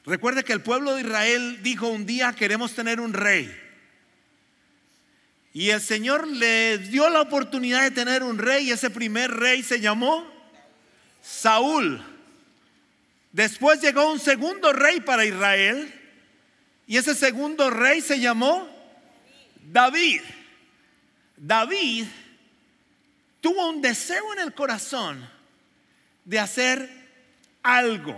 Recuerde que el pueblo de Israel dijo un día: queremos tener un rey. Y el Señor les dio la oportunidad de tener un rey, y ese primer rey se llamó Saúl. Después llegó un segundo rey para Israel, y ese segundo rey se llamó David. David tuvo un deseo en el corazón de hacer algo.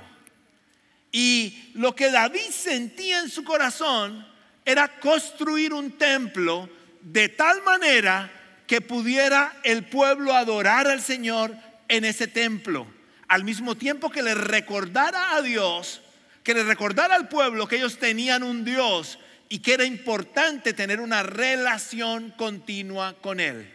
Y lo que David sentía en su corazón era construir un templo de tal manera que pudiera el pueblo adorar al Señor en ese templo, al mismo tiempo que le recordara a Dios, que le recordara al pueblo que ellos tenían un Dios y que era importante tener una relación continua con Él.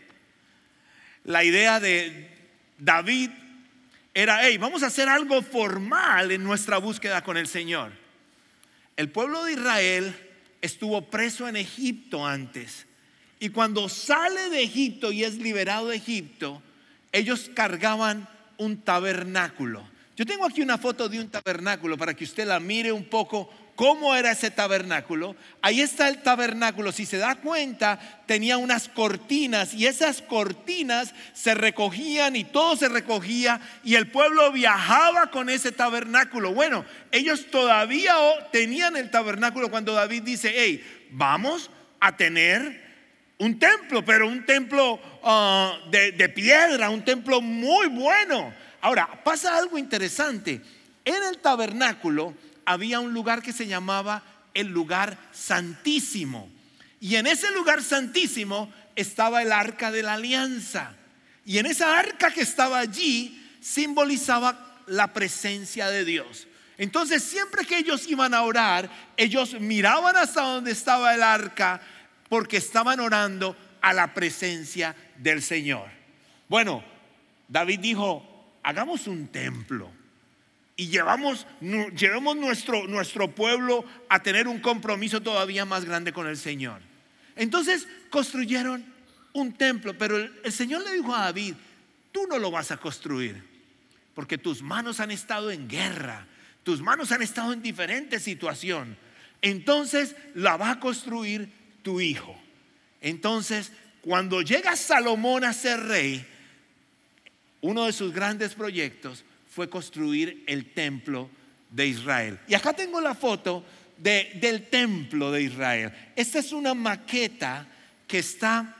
La idea de David era: hey, vamos a hacer algo formal en nuestra búsqueda con el Señor. El pueblo de Israel estuvo preso en Egipto antes, y cuando sale de Egipto y es liberado de Egipto, ellos cargaban un tabernáculo. Yo tengo aquí una foto de un tabernáculo para que usted la mire un poco. ¿Cómo era ese tabernáculo? Ahí está el tabernáculo. Si se da cuenta, tenía unas cortinas, y esas cortinas se recogían y todo se recogía, y el pueblo viajaba con ese tabernáculo. Bueno, ellos todavía tenían el tabernáculo cuando David dice: hey, vamos a tener un templo, pero un templo de piedra, un templo muy bueno. Ahora, pasa algo interesante. En el tabernáculo había un lugar que se llamaba el lugar santísimo, y en ese lugar santísimo estaba el arca de la alianza, y en esa arca que estaba allí simbolizaba la presencia de Dios. Entonces, siempre que ellos iban a orar, ellos miraban hasta donde estaba el arca, porque estaban orando a la presencia del Señor. Bueno, David dijo: hagamos un templo y llevemos nuestro pueblo a tener un compromiso todavía más grande con el Señor. Entonces construyeron un templo, pero el Señor le dijo a David: tú no lo vas a construir, porque tus manos han estado en guerra, tus manos han estado en diferentes situaciones. Entonces la va a construir tu hijo. Entonces, cuando llega Salomón a ser rey, uno de sus grandes proyectos fue construir el templo de Israel. Y acá tengo la foto del templo de Israel. Esta es una maqueta que está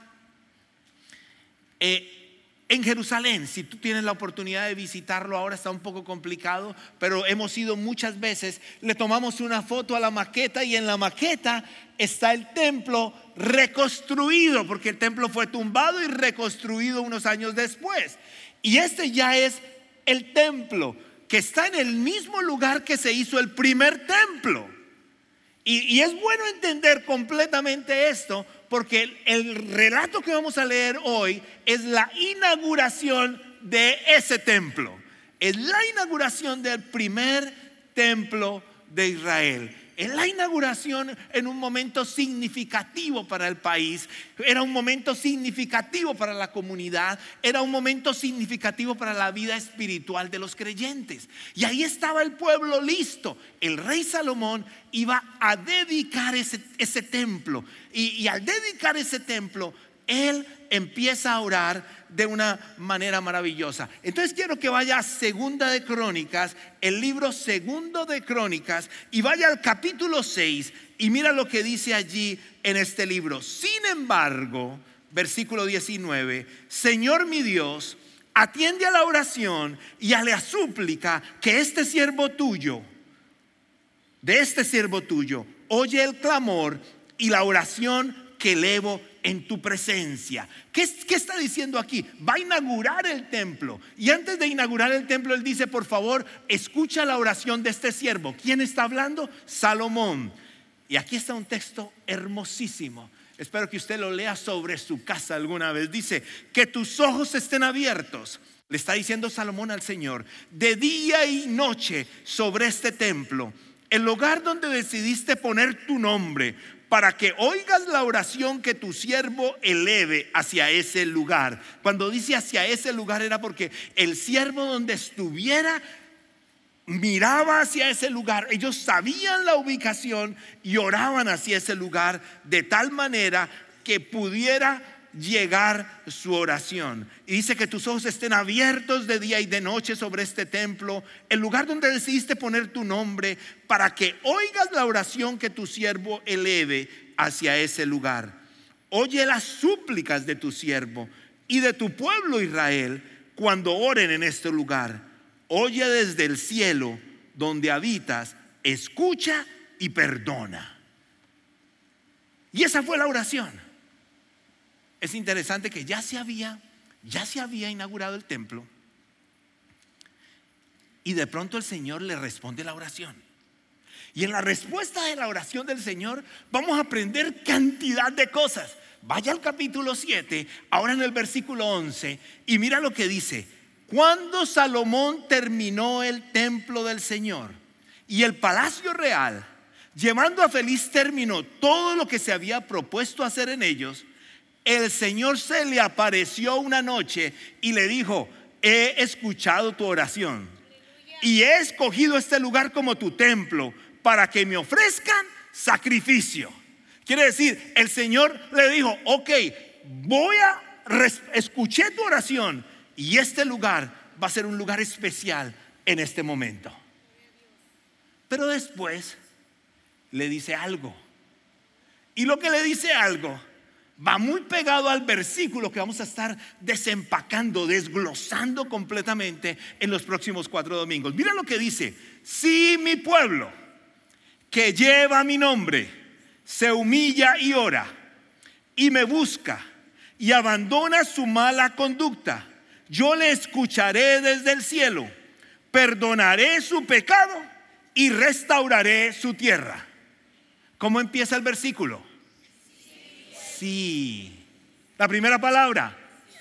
en Jerusalén. Si tú tienes la oportunidad de visitarlo ahora, está un poco complicado, pero hemos ido muchas veces. Le tomamos una foto a la maqueta, y en la maqueta está el templo reconstruido, porque el templo fue tumbado y reconstruido unos años después. Y este ya es el templo que está en el mismo lugar que se hizo el primer templo. Y es bueno entender completamente esto, porque el relato que vamos a leer hoy es la inauguración de ese templo. Es la inauguración del primer templo de Israel. Es la inauguración en un momento significativo para el país. Era un momento significativo para la comunidad. Era un momento significativo para la vida espiritual de los creyentes. Y ahí estaba el pueblo listo. El rey Salomón iba a dedicar ese templo. Y al dedicar ese templo, él empieza a orar de una manera maravillosa. Entonces quiero que vaya a Segunda de Crónicas, el libro Segundo de Crónicas, y vaya al capítulo 6 y mira lo que dice allí en este libro. Sin embargo, versículo 19: Señor mi Dios, atiende a la oración y a la súplica que de este siervo tuyo, oye el clamor y la oración que elevo en tu presencia. ¿Qué está diciendo aquí? Va a inaugurar el templo, y antes de inaugurar el templo él dice: por favor, escucha la oración de este siervo. ¿Quién está hablando? Salomón. Y aquí está un texto hermosísimo. Espero que usted lo lea sobre su casa alguna vez. Dice: que tus ojos estén abiertos, le está diciendo Salomón al Señor, de día y noche sobre este templo, el lugar donde decidiste poner tu nombre, para que oigas la oración que tu siervo eleve hacia ese lugar. Cuando dice hacia ese lugar era porque el siervo donde estuviera miraba hacia ese lugar. Ellos sabían la ubicación y oraban hacia ese lugar de tal manera que pudiera llegar su oración. Y dice que tus ojos estén abiertos de día y de noche sobre este templo, el lugar donde decidiste poner tu nombre, para que oigas la oración que tu siervo eleve hacia ese lugar. Oye las súplicas de tu siervo y de tu pueblo Israel cuando oren en este lugar. Oye desde el cielo donde habitas, escucha y perdona. Y esa fue la oración. Es interesante que ya se había inaugurado el templo, y de pronto el Señor le responde la oración. Y en la respuesta de la oración del Señor vamos a aprender cantidad de cosas. Vaya al capítulo 7, ahora en el versículo 11, y mira lo que dice. Cuando Salomón terminó el templo del Señor y el palacio real, llevando a feliz término todo lo que se había propuesto hacer en ellos, el Señor se le apareció una noche y le dijo: he escuchado tu oración y he escogido este lugar como tu templo para que me ofrezcan sacrificio. Quiere decir, el Señor le dijo: ok, escuché tu oración y este lugar va a ser un lugar especial en este momento. Pero después le dice algo, y lo que le dice algo va muy pegado al versículo que vamos a estar desempacando, desglosando completamente en los próximos 4 domingos. Mira lo que dice: si mi pueblo, que lleva mi nombre, se humilla y ora y me busca y abandona su mala conducta, yo le escucharé desde el cielo, perdonaré su pecado y restauraré su tierra. ¿Cómo empieza el versículo? Sí. La primera palabra.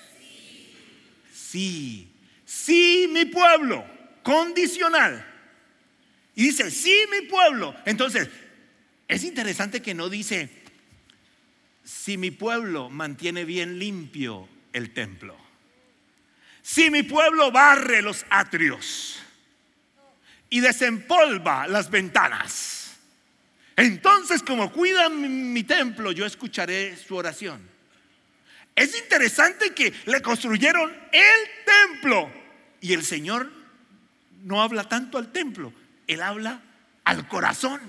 Sí. Sí, mi pueblo. Condicional. Y dice: sí, mi pueblo. Entonces, es interesante que no dice: si mi pueblo mantiene bien limpio el templo, si mi pueblo barre los atrios y desempolva las ventanas, entonces como cuidan mi templo, yo escucharé su oración. Es interesante que le construyeron el templo y el Señor no habla tanto al templo, Él habla al corazón.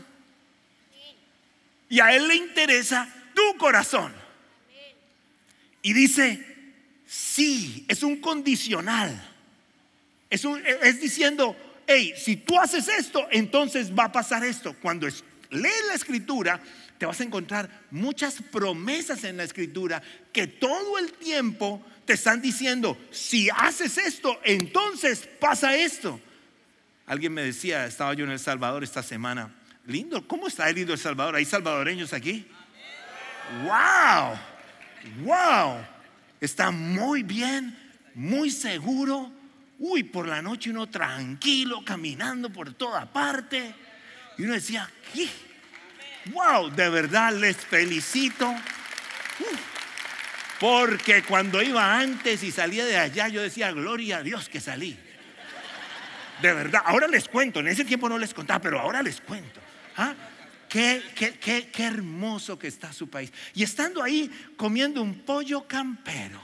Y a Él le interesa tu corazón. Y dice: sí, es un condicional. Es diciendo: hey, si tú haces esto, entonces va a pasar esto. Cuando lees la escritura, te vas a encontrar muchas promesas en la escritura que todo el tiempo te están diciendo: si haces esto, entonces pasa esto. Alguien me decía, estaba yo en El Salvador esta semana: lindo, ¿cómo está lindo El Salvador? ¿Hay salvadoreños aquí? ¡Wow! ¡Wow! Está muy bien, muy seguro. Uy, por la noche uno tranquilo, caminando por toda parte. Y uno decía: ¿qué? ¡Wow! De verdad les felicito. Porque cuando iba antes y salía de allá, yo decía: gloria a Dios que salí. De verdad, ahora les cuento. En ese tiempo no les contaba, pero ahora les cuento. ¿Ah? Qué hermoso que está su país. Y estando ahí comiendo un pollo campero,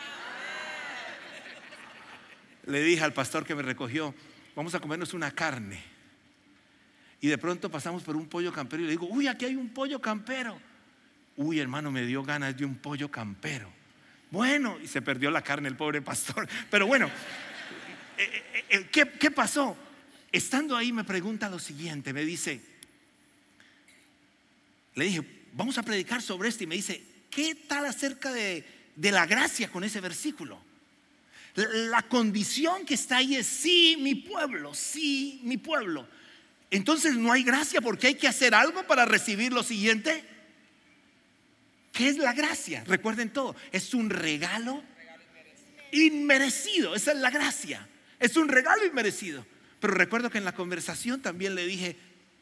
le dije al pastor que me recogió: vamos a comernos una carne. Y de pronto pasamos por un pollo campero y le digo: uy, aquí hay un pollo campero. Uy, hermano, me dio ganas de un pollo campero. Bueno, y se perdió la carne el pobre pastor. Pero bueno, ¿qué pasó? Estando ahí me pregunta lo siguiente, me dice, le dije: vamos a predicar sobre esto. Y me dice: ¿qué tal acerca de la gracia con ese versículo? La condición que está ahí es: sí, mi pueblo, sí, mi pueblo. Entonces no hay gracia porque hay que hacer algo para recibir lo siguiente. ¿Qué es la gracia? Recuerden todo, es un regalo inmerecido. Esa es la gracia, es un regalo inmerecido. Pero recuerdo que en la conversación también le dije: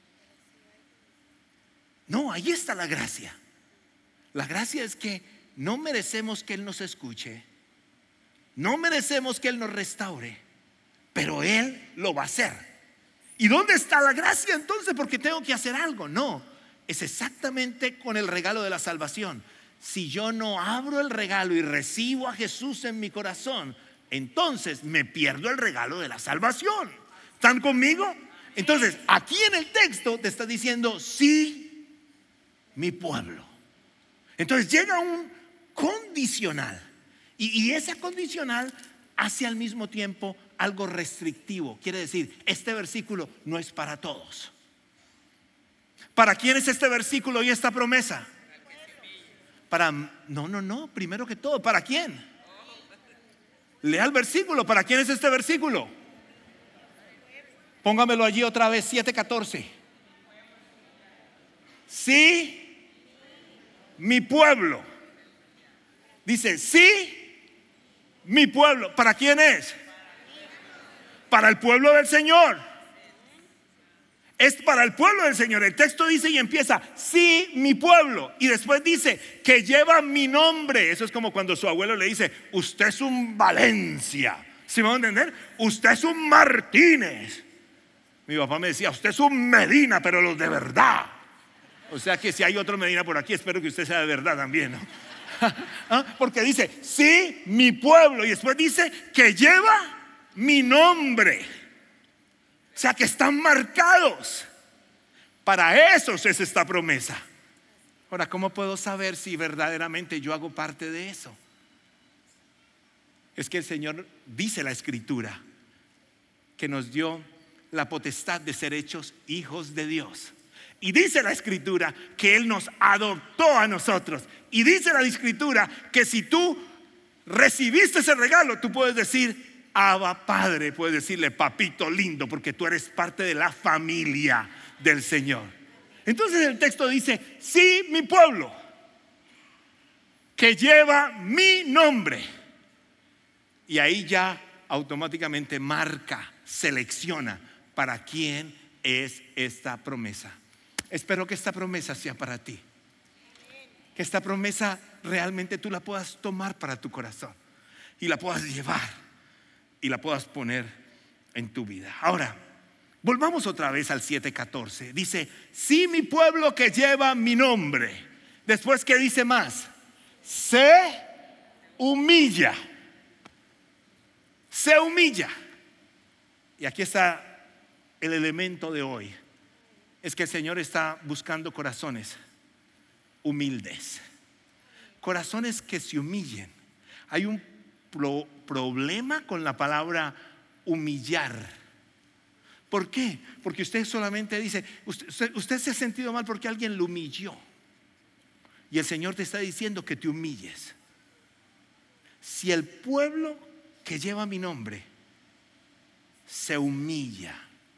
no, ahí está la gracia. La gracia es que no merecemos que Él nos escuche, no merecemos que Él nos restaure, pero Él lo va a hacer. ¿Y dónde está la gracia entonces? Porque tengo que hacer algo. No, es exactamente con el regalo de la salvación. Si yo no abro el regalo y recibo a Jesús en mi corazón, entonces me pierdo el regalo de la salvación. ¿Están conmigo? Entonces, aquí en el texto te está diciendo, sí, mi pueblo. Entonces llega un condicional. Y esa condicional hace al mismo tiempo algo restrictivo. Quiere decir, este versículo no es para todos. ¿Para quién es este versículo y esta promesa? No, primero que todo, ¿para quién? Lea el versículo. ¿Para quién es este versículo? Póngamelo allí otra vez, 7:14. Sí, mi pueblo. Dice, sí, mi pueblo. ¿Para quién es? Para el pueblo del Señor. Es para el pueblo del Señor. El texto dice y empieza, sí, mi pueblo. Y después dice, que lleva mi nombre. Eso es como cuando su abuelo le dice, usted es un Valencia. ¿Sí me van a entender? Usted es un Martínez. Mi papá me decía, usted es un Medina, pero los de verdad. O sea que si hay otro Medina por aquí, espero que usted sea de verdad también, ¿no? Porque dice, sí, mi pueblo. Y después dice, que lleva mi nombre. O sea que están marcados. Para esos es esta promesa. Ahora, ¿cómo puedo saber si verdaderamente yo hago parte de eso? Es que el Señor dice la Escritura que nos dio la potestad de ser hechos hijos de Dios. Y dice la Escritura que Él nos adoptó a nosotros. Y dice la Escritura que si tú recibiste ese regalo, tú puedes decir, Abba Padre, puedes decirle papito lindo, porque tú eres parte de la familia del Señor. Entonces el texto dice, sí, mi pueblo, que lleva mi nombre. Y ahí ya automáticamente marca, selecciona para quién es esta promesa. Espero que esta promesa sea para ti. Que esta promesa realmente tú la puedas tomar para tu corazón y la puedas llevar y la puedas poner en tu vida. Ahora, volvamos otra vez al 7:14. Dice, sí, mi pueblo que lleva mi nombre. Después, ¿qué dice más? Se humilla. Se humilla. Y aquí está el elemento de hoy. Es que el Señor está buscando corazones humildes. Corazones que se humillen. Hay un problema con la palabra humillar. ¿Por qué? Porque usted solamente dice, usted se ha sentido mal porque alguien lo humilló. Y el Señor te está diciendo que te humilles. Si el pueblo que lleva mi nombre se humilla.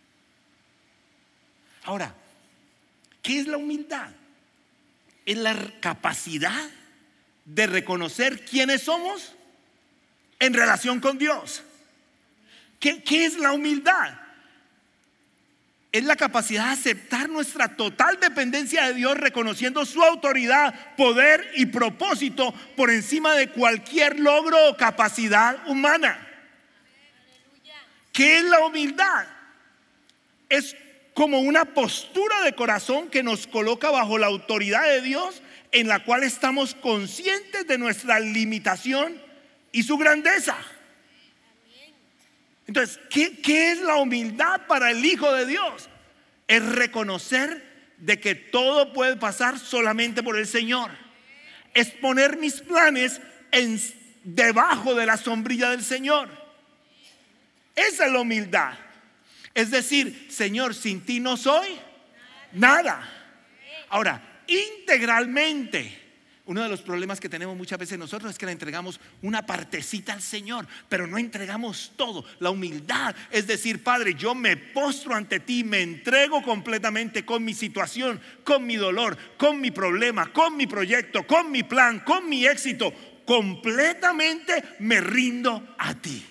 Ahora, ¿qué es la humildad? Es la capacidad de reconocer quiénes somos en relación con Dios. ¿Qué es la humildad? Es la capacidad de aceptar nuestra total dependencia de Dios, reconociendo su autoridad, poder y propósito por encima de cualquier logro o capacidad humana. ¿Qué es la humildad? Es como una postura de corazón que nos coloca bajo la autoridad de Dios, en la cual estamos conscientes de nuestra limitación y su grandeza. Entonces, ¿qué es la humildad para el Hijo de Dios? Es reconocer de que todo puede pasar solamente por el Señor. Es poner mis planes debajo de la sombrilla del Señor. Esa es la humildad. Es decir, Señor, sin ti no soy nada. Ahora, integralmente. Uno de los problemas que tenemos muchas veces nosotros es que le entregamos una partecita al Señor, pero no entregamos todo. La humildad es decir, Padre, yo me postro ante ti, me entrego completamente con mi situación, con mi dolor, con mi problema, con mi proyecto, con mi plan, con mi éxito. Completamente me rindo a ti.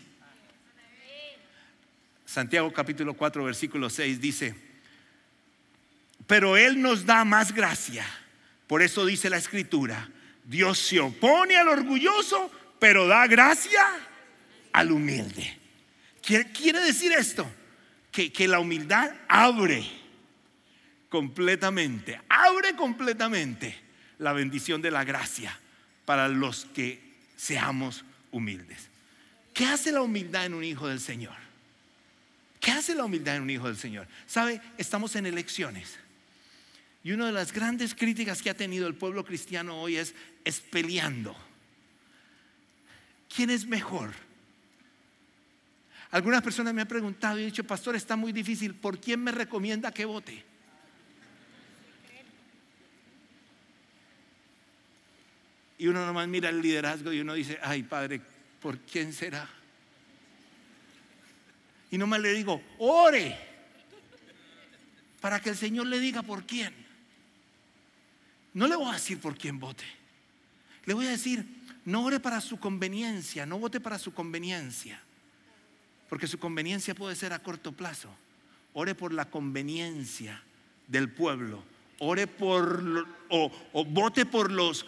Santiago capítulo 4 versículo 6 dice, pero Él nos da más gracia. Por eso dice la Escritura, Dios se opone al orgulloso, pero da gracia al humilde. ¿Quiere decir esto? que la humildad abre completamente la bendición de la gracia para los que seamos humildes. ¿Qué hace la humildad en un hijo del Señor? ¿Qué hace la humildad en un hijo del Señor? ¿Sabe? Estamos en elecciones. Y una de las grandes críticas que ha tenido el pueblo cristiano hoy es peleando. ¿Quién es mejor? Algunas personas me han preguntado y he dicho: pastor, está muy difícil, ¿por quién me recomienda que vote? Y uno nomás mira el liderazgo y uno dice: ay, padre, ¿por quién será? Y nomás le digo: ore para que el Señor le diga por quién. No le voy a decir por quién vote. Le voy a decir: no ore para su conveniencia, no vote para su conveniencia, porque su conveniencia puede ser a corto plazo. Ore por la conveniencia del pueblo. Ore o vote por los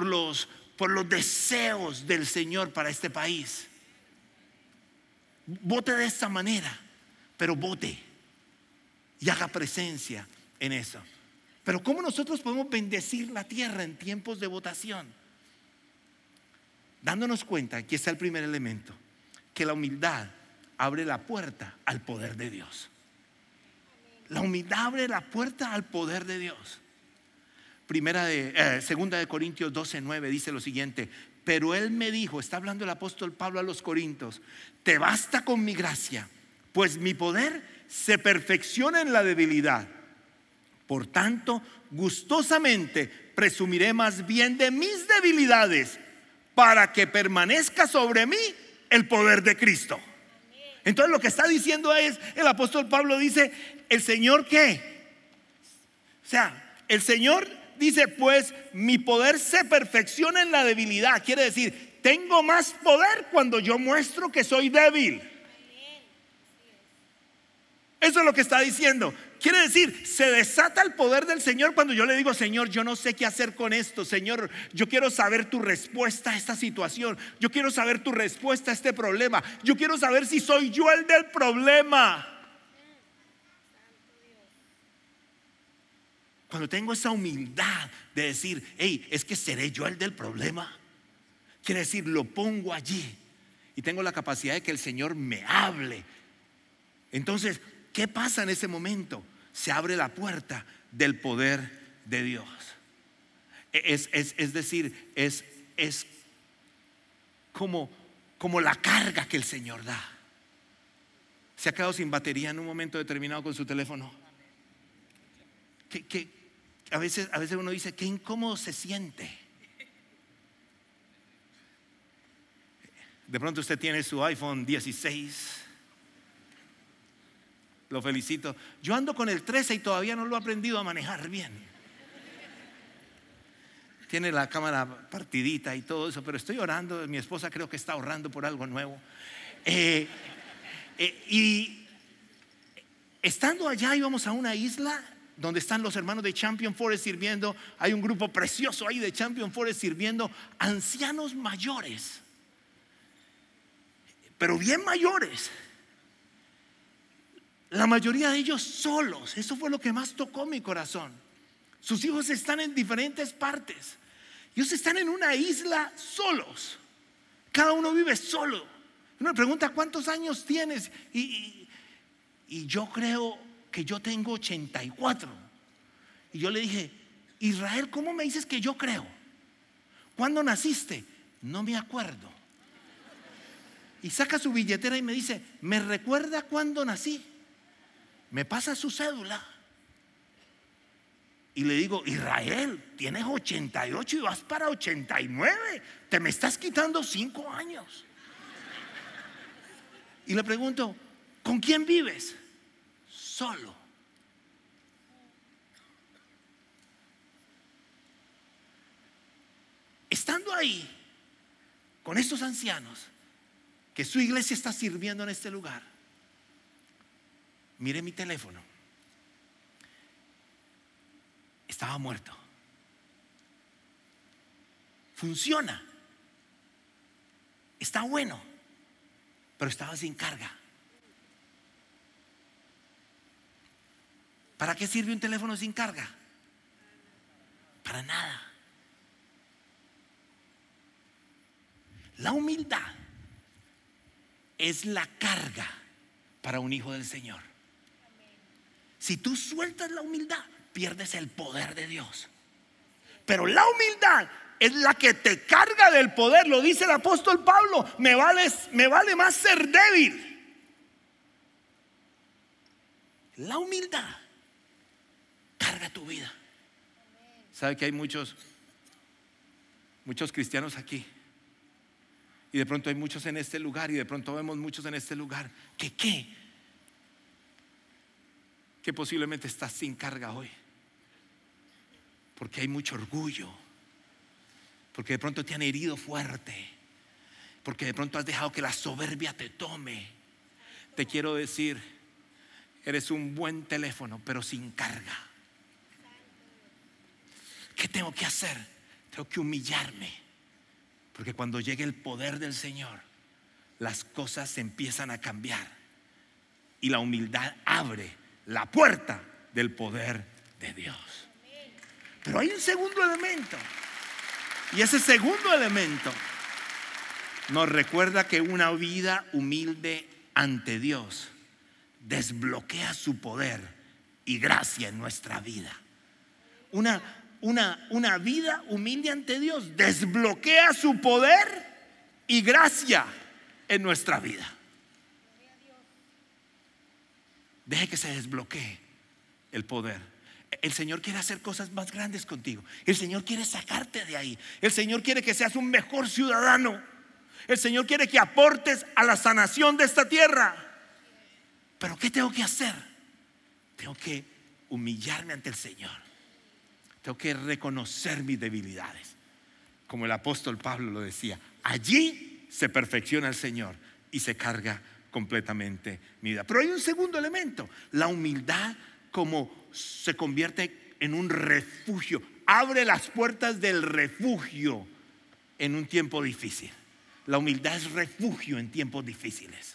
deseos del Señor para este país. Vote de esta manera, pero vote y haga presencia en eso. Pero ¿cómo nosotros podemos bendecir la tierra en tiempos de votación? Dándonos cuenta, aquí está el primer elemento, que la humildad abre la puerta al poder de Dios. La humildad abre la puerta al poder de Dios. Segunda de Corintios 12:9 dice lo siguiente: pero él me dijo, está hablando el apóstol Pablo a los Corintios, te basta con mi gracia, pues mi poder se perfecciona en la debilidad. Por tanto, gustosamente presumiré más bien de mis debilidades, para que permanezca sobre mí el poder de Cristo. Entonces lo que está diciendo es, el apóstol Pablo dice: ¿el Señor qué? O sea, el Señor dice: pues mi poder se perfecciona en la debilidad. Quiere decir, tengo más poder cuando yo muestro que soy débil. Eso es lo que está diciendo. Quiere decir, se desata el poder del Señor cuando yo le digo: Señor, yo no sé qué hacer con esto. Señor, yo quiero saber tu respuesta a esta situación. Yo quiero saber tu respuesta a este problema. Yo quiero saber si soy yo el del problema. Cuando tengo esa humildad de decir: hey, es que seré yo el del problema, quiere decir, lo pongo allí y tengo la capacidad de que el Señor me hable. Entonces, ¿qué pasa en ese momento? Se abre la puerta del poder de Dios. Es decir, es como la carga que el Señor da. ¿Se ha quedado sin batería en un momento determinado con su teléfono? Que a veces uno dice: qué incómodo se siente. De pronto usted tiene su iPhone 16. Lo felicito. Yo ando con el 13 y todavía no lo he aprendido a manejar bien. Tiene la cámara partidita y todo eso, pero estoy orando. Mi esposa creo que está orando por algo nuevo. Y estando allá, íbamos a una isla donde están los hermanos de Champion Forest sirviendo. Hay un grupo precioso ahí de Champion Forest sirviendo, ancianos mayores, pero bien mayores. La mayoría de ellos solos. Eso fue lo que más tocó mi corazón. Sus hijos están en diferentes partes. Ellos están en una isla solos. Cada uno vive solo. Uno me pregunta: ¿cuántos años tienes? Y yo creo que yo tengo 84. Y yo le dije: Israel, ¿cómo me dices que yo creo? ¿Cuándo naciste? No me acuerdo. Y saca su billetera y me dice: ¿me recuerda cuándo nací? Me pasa su cédula. Y le digo: Israel, tienes 88 y vas para 89. Te me estás quitando 5 años. Y le pregunto: ¿con quién vives? Solo. Estando ahí con estos ancianos que su iglesia está sirviendo en este lugar, miré mi teléfono. Estaba muerto. Funciona. Está bueno, pero estaba sin carga. ¿Para qué sirve un teléfono sin carga? Para nada. La humildad es la carga para un hijo del Señor. Si tú sueltas la humildad, pierdes el poder de Dios. Pero la humildad es la que te carga del poder. Lo dice el apóstol Pablo: me vale más ser débil. La humildad carga tu vida. ¿Sabe que hay muchos cristianos aquí? Y de pronto hay muchos en este lugar, y de pronto vemos muchos en este lugar que posiblemente estás sin carga hoy, porque hay mucho orgullo, porque de pronto te han herido fuerte, porque de pronto has dejado que la soberbia te tome. Te quiero decir, eres un buen teléfono, pero sin carga. ¿Qué tengo que hacer? Tengo que humillarme, porque cuando llegue el poder del Señor, las cosas se empiezan a cambiar, y la humildad abre la puerta del poder de Dios. Pero hay un segundo elemento, y ese segundo elemento nos recuerda que una vida humilde ante Dios desbloquea su poder y gracia en nuestra vida. Una vida humilde ante Dios desbloquea su poder y gracia en nuestra vida. Deje que se desbloquee el poder. El Señor quiere hacer cosas más grandes contigo. El Señor quiere sacarte de ahí. El Señor quiere que seas un mejor ciudadano. El Señor quiere que aportes a la sanación de esta tierra. Pero ¿qué tengo que hacer? Tengo que humillarme ante el Señor. Tengo que reconocer mis debilidades. Como el apóstol Pablo lo decía, allí se perfecciona el Señor y se carga completamente mi vida. Pero hay un segundo elemento: la humildad como se convierte en un refugio, abre las puertas del refugio en un tiempo difícil. La humildad es refugio en tiempos difíciles.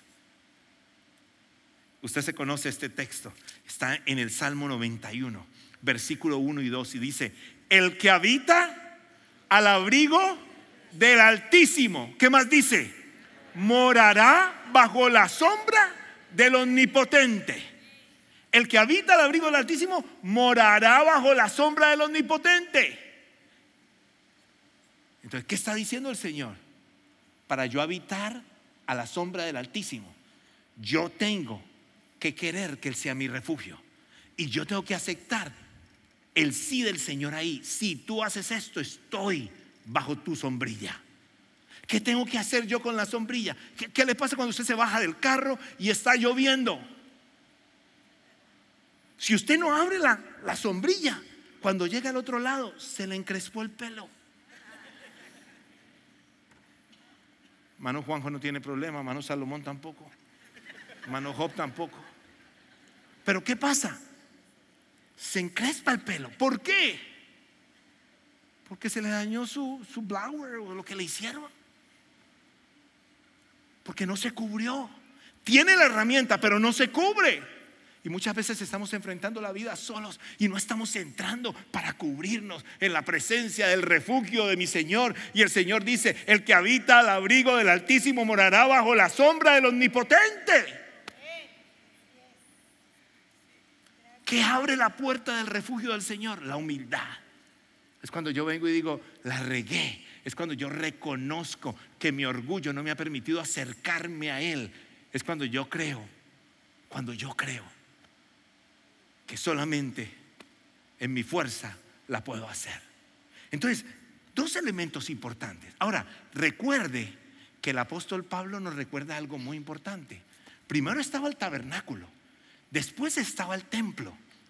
Usted se conoce este texto, está en el Salmo 91, versículo 1 y 2, y dice: el que habita al abrigo del Altísimo, ¿qué más dice? Morará bajo la sombra del Omnipotente. El que habita al abrigo del Altísimo morará bajo la sombra del Omnipotente. Entonces, ¿qué está diciendo el Señor? Para yo habitar a la sombra del Altísimo, yo tengo que querer que Él sea mi refugio, y yo tengo que aceptar el sí del Señor ahí. Si tú haces esto, estoy bajo tu sombrilla. ¿Qué tengo que hacer yo con la sombrilla? ¿Qué le pasa cuando usted se baja del carro y está lloviendo? Si usted no abre la sombrilla, cuando llega al otro lado se le encrespó el pelo. Mano Juanjo no tiene problema, mano Salomón tampoco, mano Job tampoco. Pero ¿qué pasa? Se encrespa el pelo. ¿Por qué? Porque se le dañó su blower o lo que le hicieron. Porque no se cubrió. Tiene la herramienta, pero no se cubre. Y muchas veces estamos enfrentando la vida solos y no estamos entrando para cubrirnos en la presencia del refugio de mi Señor. Y el Señor dice: el que habita al abrigo del Altísimo morará bajo la sombra del Omnipotente. ¿Qué abre la puerta del refugio del Señor? La humildad. Es cuando yo vengo y digo: la regué. Es cuando yo reconozco que mi orgullo no me ha permitido acercarme a Él. Es cuando yo creo que solamente en mi fuerza la puedo hacer. Entonces, dos elementos importantes. Ahora, recuerde que el apóstol Pablo nos recuerda algo muy importante. Primero estaba el tabernáculo, después estaba el templo.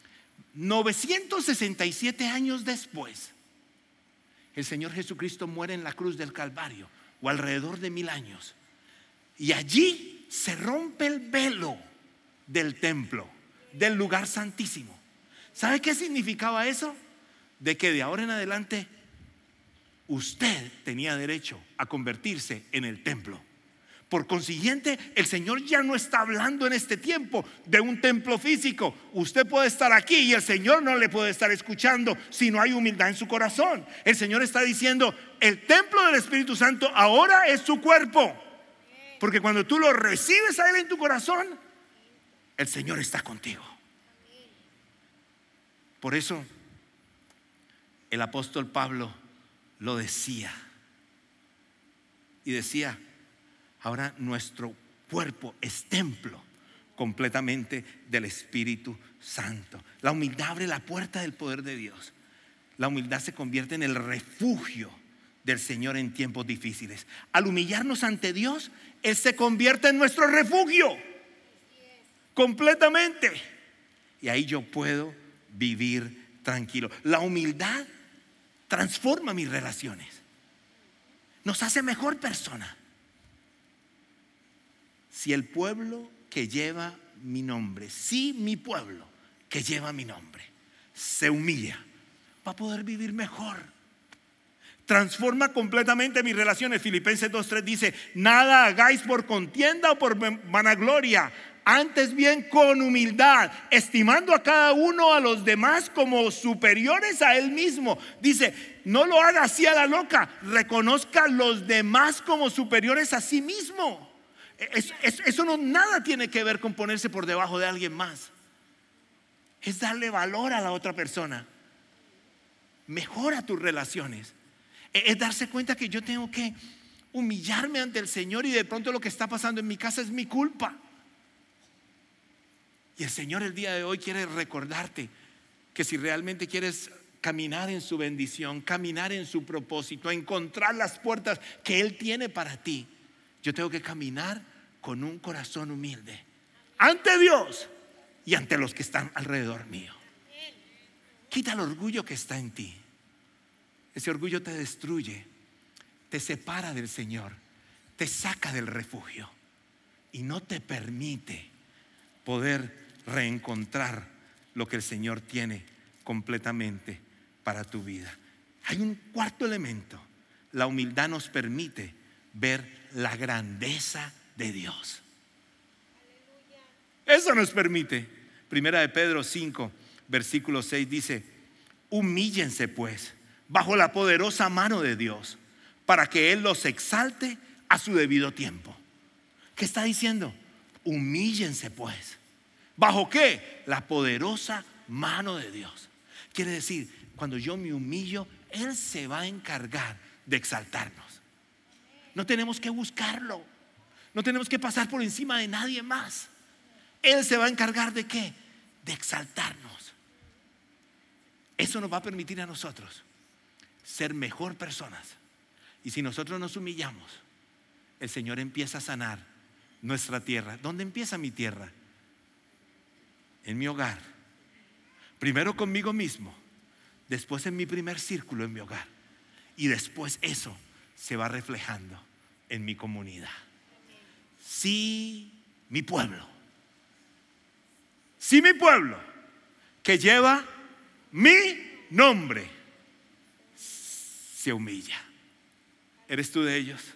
967 años después, el Señor Jesucristo muere en la cruz del Calvario, o alrededor de 1000 años. Y allí se rompe el velo del templo, del lugar santísimo. ¿Sabe qué significaba eso? De que de ahora en adelante usted tenía derecho a convertirse en el templo, Por consiguiente, el Señor ya no está hablando en este tiempo de un templo físico. Usted puede estar aquí y el Señor no le puede estar escuchando si no hay humildad en su corazón. El Señor está diciendo, el templo del Espíritu Santo ahora es su cuerpo. Porque cuando tú lo recibes a Él en tu corazón, el Señor está contigo. Por eso el apóstol Pablo lo decía. Y decía, ahora nuestro cuerpo es templo completamente del Espíritu Santo. La humildad abre la puerta del poder de Dios. La humildad se convierte en el refugio del Señor en tiempos difíciles. Al humillarnos ante Dios, Él se convierte en nuestro refugio completamente. Y ahí yo puedo vivir tranquilo. La humildad transforma mis relaciones. Nos hace mejor persona. Si el pueblo que lleva mi nombre, si mi pueblo que lleva mi nombre se humilla, va a poder vivir mejor. Transforma completamente mis relaciones. Filipenses 2:3 dice, nada hagáis por contienda o por vanagloria, antes bien con humildad, estimando a cada uno a los demás como superiores a él mismo. Dice, no lo haga así a la loca, reconozca a los demás como superiores a sí mismo. Eso no nada tiene que ver con ponerse por debajo de alguien más. Es darle valor a la otra persona. Mejora tus relaciones. Es darse cuenta que yo tengo que humillarme ante el Señor y de pronto lo que está pasando en mi casa es mi culpa. Y el Señor el día de hoy quiere recordarte que si realmente quieres caminar en su bendición, caminar en su propósito, encontrar las puertas que Él tiene para ti, yo tengo que caminar con un corazón humilde ante Dios y ante los que están alrededor mío. Quita el orgullo que está en ti. Ese orgullo te destruye, te separa del Señor, te saca del refugio y no te permite poder reencontrar lo que el Señor tiene completamente para tu vida. Hay un cuarto elemento. La humildad nos permite ver la grandeza de Dios. Eso nos permite. Primera de Pedro 5, versículo 6 dice, humíllense pues bajo la poderosa mano de Dios para que Él los exalte a su debido tiempo. ¿Qué está diciendo? Humíllense pues. ¿Bajo qué? La poderosa mano de Dios. Quiere decir, cuando yo me humillo, Él se va a encargar de exaltarnos. No tenemos que buscarlo. No tenemos que pasar por encima de nadie más. Él se va a encargar de ¿qué? De exaltarnos. Eso nos va a permitir a nosotros ser mejor personas. Y si nosotros nos humillamos, el Señor empieza a sanar nuestra tierra. ¿Dónde empieza mi tierra? En mi hogar. Primero conmigo mismo, después en mi primer círculo en mi hogar, y después eso se va reflejando en mi comunidad. Si mi pueblo que lleva mi nombre se humilla, ¿eres tú de ellos?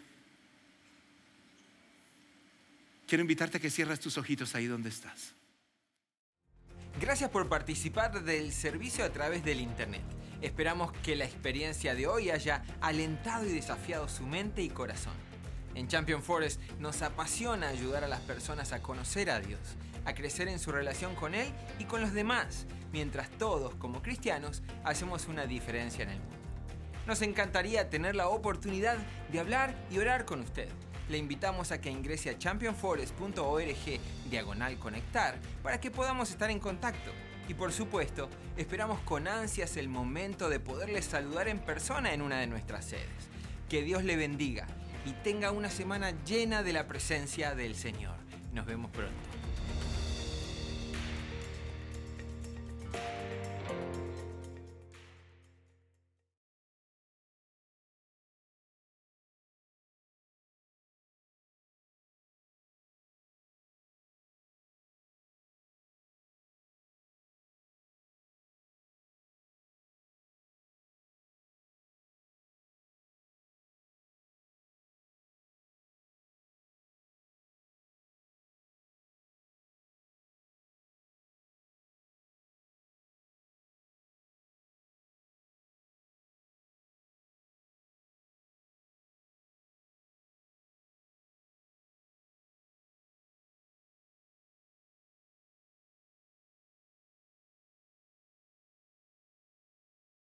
Quiero invitarte a que cierres tus ojitos ahí donde estás. Gracias por participar del servicio a través del internet. Esperamos que la experiencia de hoy haya alentado y desafiado su mente y corazón. En Champion Forest nos apasiona ayudar a las personas a conocer a Dios, a crecer en su relación con Él y con los demás, mientras todos, como cristianos, hacemos una diferencia en el mundo. Nos encantaría tener la oportunidad de hablar y orar con usted. Le invitamos a que ingrese a championforest.org/conectar para que podamos estar en contacto. Y por supuesto, esperamos con ansias el momento de poderle saludar en persona en una de nuestras sedes. Que Dios le bendiga y tenga una semana llena de la presencia del Señor. Nos vemos pronto.